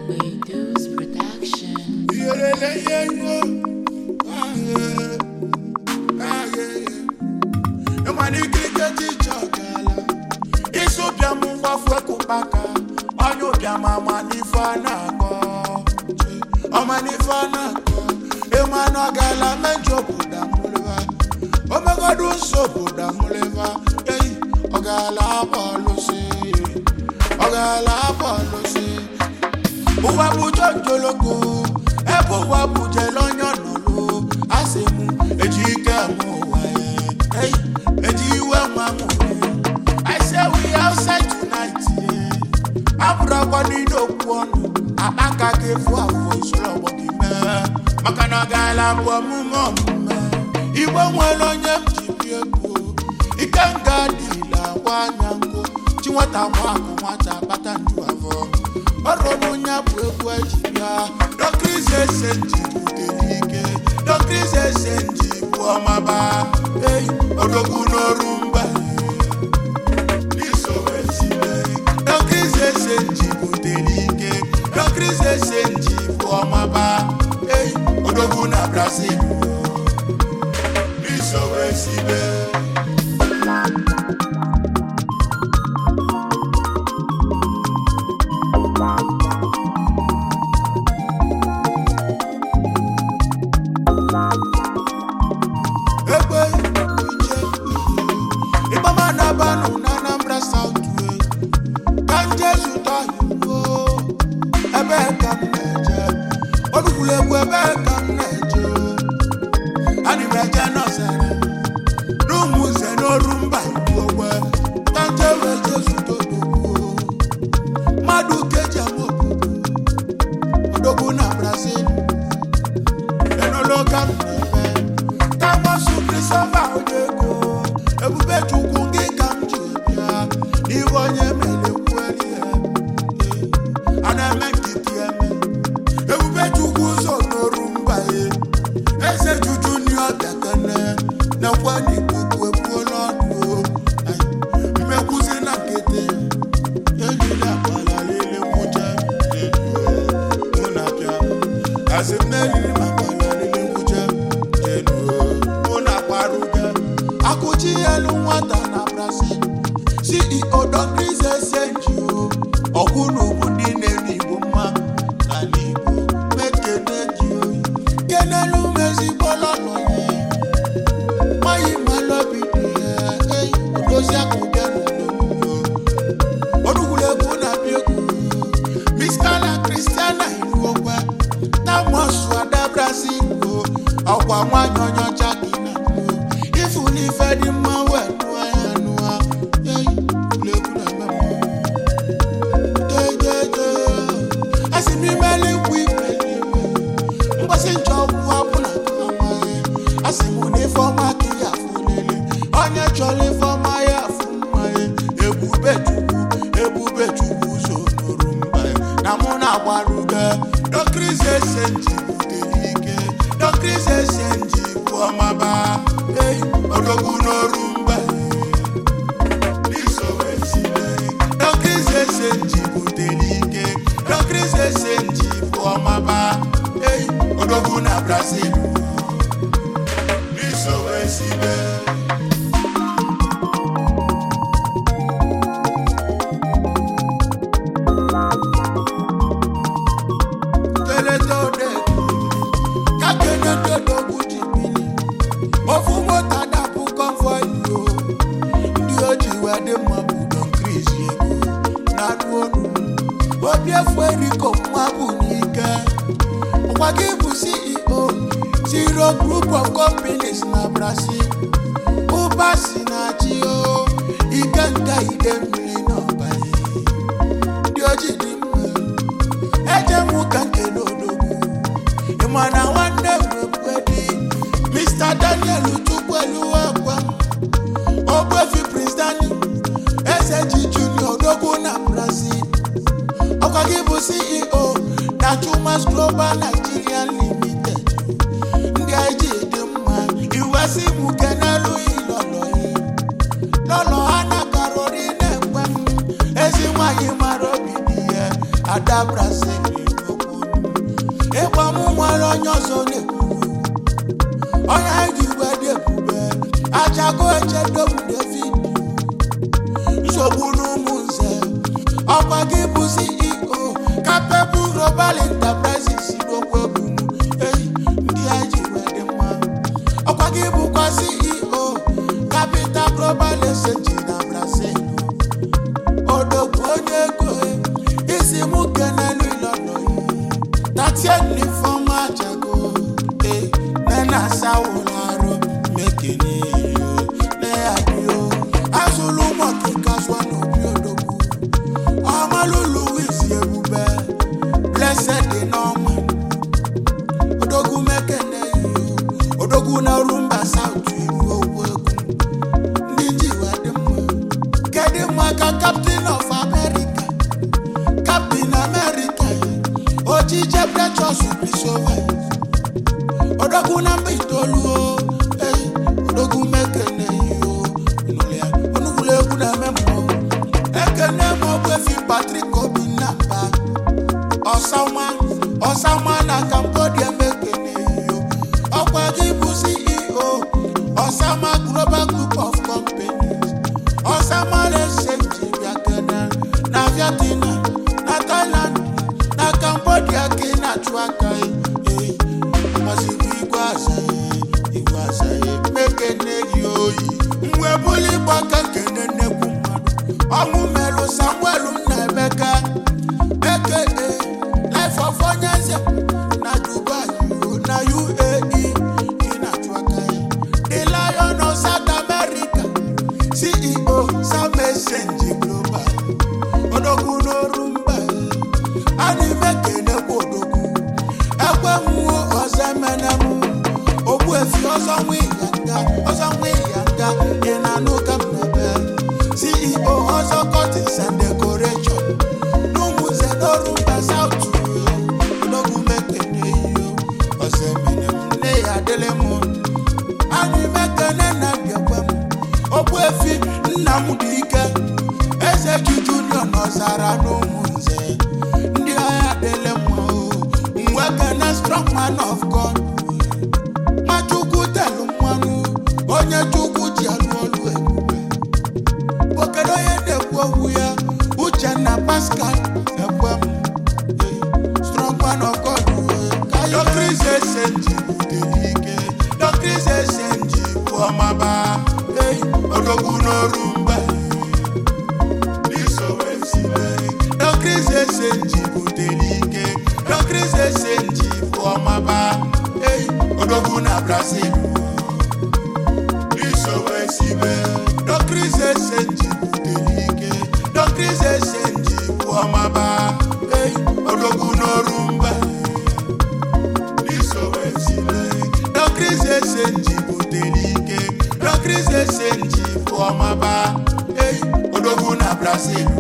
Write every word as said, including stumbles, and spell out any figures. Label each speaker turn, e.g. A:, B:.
A: Wade's production.
B: Yeah, yeah, yeah, yeah. Ah, yeah. Ah, yeah, yeah. Emani cricket chakala. Isu bia mungwa fwe kupaka. Onyo bia mama ni fana ko. Oma ni fana ko. Emano gala menjo buda muleva. Omega do so buda muleva. Hey, ogala polusi. Ogala polusi. Uwa bujo joloko, ebo wa buje lonyo nolo. Asemu ejike mo wae, hey, ejiwe mwa mo. I say we outside tonight, yeah. Abura kwa nido kuonu, abaka kefu afo isolo wokime. Makana gala kwa mumo mume. Iwe mwelonye mjibie kuo, ikanga dila wanyango. Chiwata wako mwata bata njuavo. Oromonya bwekwa jibia, no krize senji budelike, no krize senji buamaba, hey, odogu no rumba, niso wesibe, no krize senji budelike, no krize senji buamaba, hey, odogu na Brazil, niso wesibe. C E O don't crisis send you. Okunu budine ni buma kanibu mekene you. Kenelu mezi bola loye. Mai malobi eh odosia kugenu. Odugule kuna bieku. Miskala Christiana inuwa. Tamosu ada Brazil. Okwa mwanyonyo chakina. Ifu ni fedi mawe. No crisis senji budelike, no crisis senji buamaba, hey, odogu no rumba, niso wesibe. No crisis senji budelike, no crisis senji buamaba, hey, odogu na Brazil, niso wesibe. C E O, zero group of companies na Brazil. Uba sinachio, iganga idemili no bai. Dioji dimwe, eje mukanke lodogu. Imana wande mwepwedi, Mister Daniel Utukwelu wakwa. Obwefi Prince Danny, S G Junior dogu na Brazil. Okagibu C E O, na Chumas Global Nigeria Limited. Ndi aji dimma, iwasi mukenelu ilolo yi. Lolo ana karori nekwem, ezi mwayi marobi diye, ada Brazil. ịgba m nwere onye ọzọ na-ekwu onye anyị ji wee dị ebube ajago echedo m David nsogbu n'ụmụ nze ọkwa gị bụ C E O Capable Global Enterprises n'okwu egwu eyi ndị anyị ji wee dị mma ọkwa gị bụkwa C E O Capital Global Exchange na Brazil odogwu onye ego isi mụ kenelu ịlọnọ tatie n'ifeọma ajago e nena sawụrụ arụ mekene yo na-adịo azụlụ ụmụọkị kasụa n'obi odogwu ọmalụlụ isi ebube blessed dị n'ọma odogwu mekene yo odogwu na rumba South iru okwu egwu ndị ji wee dị mma kedụ maka Captain of America Captain America ojije Precious Bisowe odogwu na mba itoolu o eyi odogwu mekene yo nụlịa onugwulu egwu na memọ ekene m ogbefi Patrick Obinapa ọsanwa ọsanwa na Cambodia mekene yo ọkwa gị bụ C E O Osama Global Group of Companies Osama na-exchange bịakena na Vietnam na Thailand na Cambodia ka ị na-achụ aka eyi masịbụ igwe azaghị igwe azaghị mekene gị oyi mgbe bụlụ ịgba aka kene nnekwu mmadụ ọnwụ merụ Samuel Nnaemeka eke life of onye eze na Dubai na U A E ị na-achụ aka ya the Lion of South America C E O Sam Exchange Global odogwu n'oru mba anyị mekenekwa odogwu ekwe mmụọ ọzọ emenem ogbuefi ọzọ nwe ịyanga ọzọ nwe ịyanga ị na-anụ ka mmebe C E O ọzọ Curtains and Decoration n'ụmụnze n'oru mba South odogwu mekene iyo ọzọ emenem nne ya adịlị m anyị mekene na bịakwa m ogbuefi Nnamdike Ezeji Junior n'ọzara n'ụmụnze ndị agha adịlị mma nwekene strong man of God Nwachukwu telu mmanụ onye Chukwu ji alụ ọlụ ebube okedo onye na-ekwu okwu ya Uchenna Pascal ekwe m strong man of God Doctrice Exchange butere ike Doctrice Exchange bụ ọmaba ei odogwu n'oru mba Doctrice Exchange butere ike Doctrice Exchange bụ ọmaba ei odogwu na Brazil Doctrice Exchange butere ike Doctrice Exchange bụ ọmaba ei odogwu n'oru mba Doctrice Exchange butere ike Doctrice Exchange bụ ọmaba ei odogwu na Brazil